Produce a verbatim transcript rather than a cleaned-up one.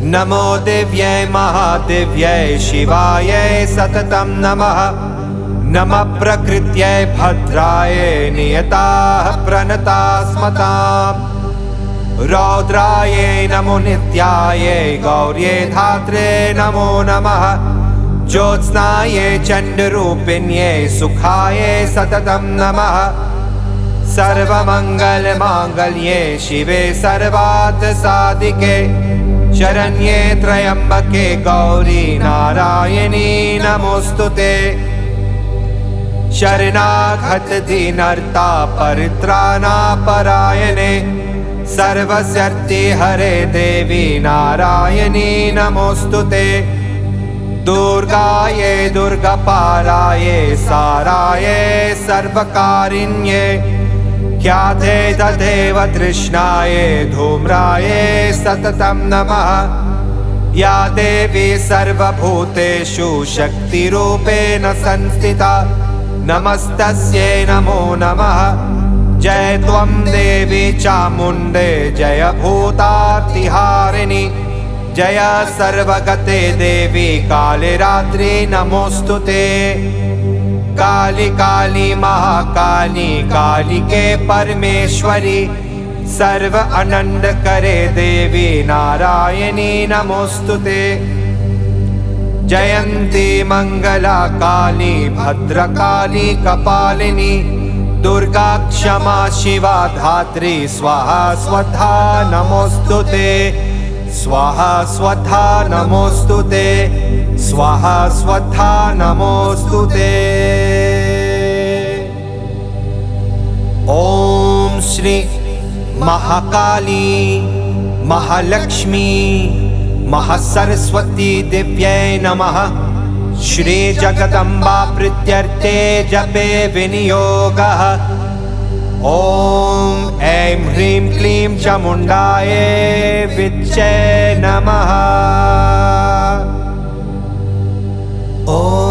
नमो दिव्यै महादिव्यै शिवायै सततं नमः। नमः प्रकृत्यै भद्रायै नियताः प्रणताः स्मताम्। रौद्रायै नमो नित्यायै गौर्यै धात्रे नमो नमः। ज्योत्स्नायै चण्डरूपिण्यै सुखायै सततं नमः। सर्वमङ्गलमाङ्गल्ये शिवे सर्वार्थसाधिके शरण्ये त्र्यम्बके गौरी नारायणी नमोऽस्तुते। शरणागत दीनर्ता परित्राणापरायणे सर्वशक्ति हरे देवी नारायणी नमोऽस्तुते। दुर्गायै दुर्गापारायै सारायै सर्वकारिण्ये ख्याते तदेव तृष्णायै धूम्रायै सततं नमः। या देवी सर्वभूतेषु शक्तिरूपेण संस्थिता नमस्तस्यै नमो नमः। जय त्वं देवी चामुण्डे जय भूतार्तिहारिणि जय सर्वगते देवी कालिरात्रि नमोऽस्तुते। काली काली महाकाली कालिके परमेश्वरी सर्व आनंद करे देवी नारायणी नमोऽस्तुते। जयंती मंगला काली भद्रकाली कपालिनी दुर्गा क्षमा शिवा धात्री स्वाहा स्वधा नमोऽस्तुते। स्वाहा स्वधा नमोऽस्तुते। स्वाहा स्वधा नमोऽस्तुते। ओम श्री महाकाली महालक्ष्मी महासरस्वती दिव्यै नमः। श्री जगदम्बा प्रीत्यर्थे जपे विनियोगः। ओम ऐं ह्रीं क्लीं चामुण्डायै विच्चे नमः। ओम